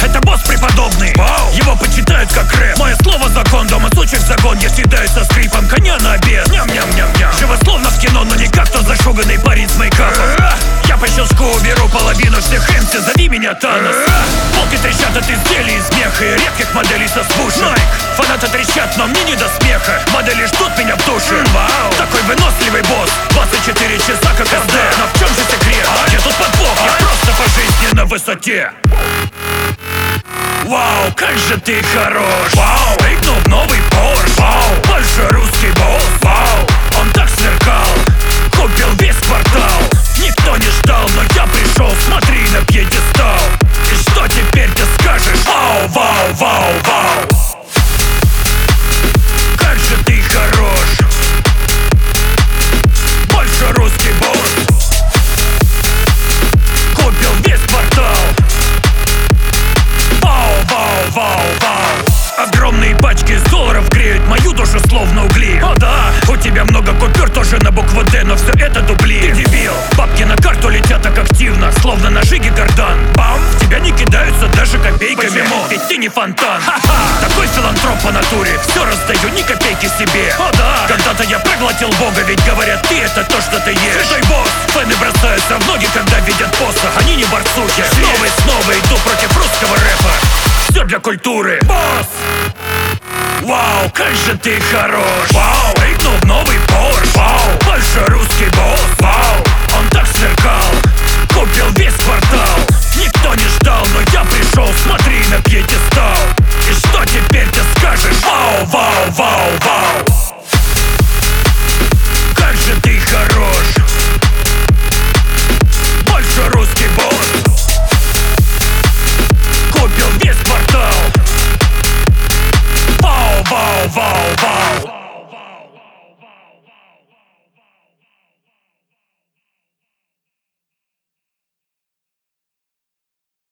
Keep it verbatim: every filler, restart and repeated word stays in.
Это босс преподобный, вау. Его почитают как рэп. Мое слово закон, дома случай в загон. Я съедаю со скрипом коня на обед. Ням-ням-ням-ням. Живо словно в кино, но не как тот зашуганный парень с мейкапом. Я по щелчку уберу половину всех эм си, зови меня Танос. Полки трещат от изделий из меха и редких моделей со спушек. Фанаты трещат, но мне не до смеха. Модели ждут меня в душе. Вау. Такой выносливый босс, двадцать четыре часа как эс дэ. Но в чем же секрет? Где тут подвох? Я просто по жизни на высоте. Вау, как же ты хорош. Вау, прыгнул в новый Порш. Вау, больше русский босс. Вау, он так сверкал, купил весь квартал. Никто не ждал, но я пришел, смотри на пьедестал. И что теперь ты скажешь? Вау, вау, вау, вау. Как же ты хорош. Больше русский босс. Купил весь квартал. Вау, вау, вау, вау. Огромные пачки долларов греют мою душу словно угли. О да, у тебя много купюр тоже на букву Д, но все это дубли. Ты дебил, бабки на карту летят так активно, словно ножи Гигардан. Бам, в тебя не кидаются даже копейками. Почему? Ведь ты не фонтан. Ха-ха, такой филантроп по натуре. Все раздаю, ни копейки себе. О да, когда-то я проглотил бога, ведь говорят, ты это то, что ты ешь. Святой босс, фэны бросаются в ноги, когда видят босса. Они не борцухи. Снова и снова иду против русского рэпа. Все для культуры. Босс! Вау, как же ты хорош. Вау, прыгнул в новый Порш. Вау, больше русский босс. Вау, он так сверкал, купил весь квартал.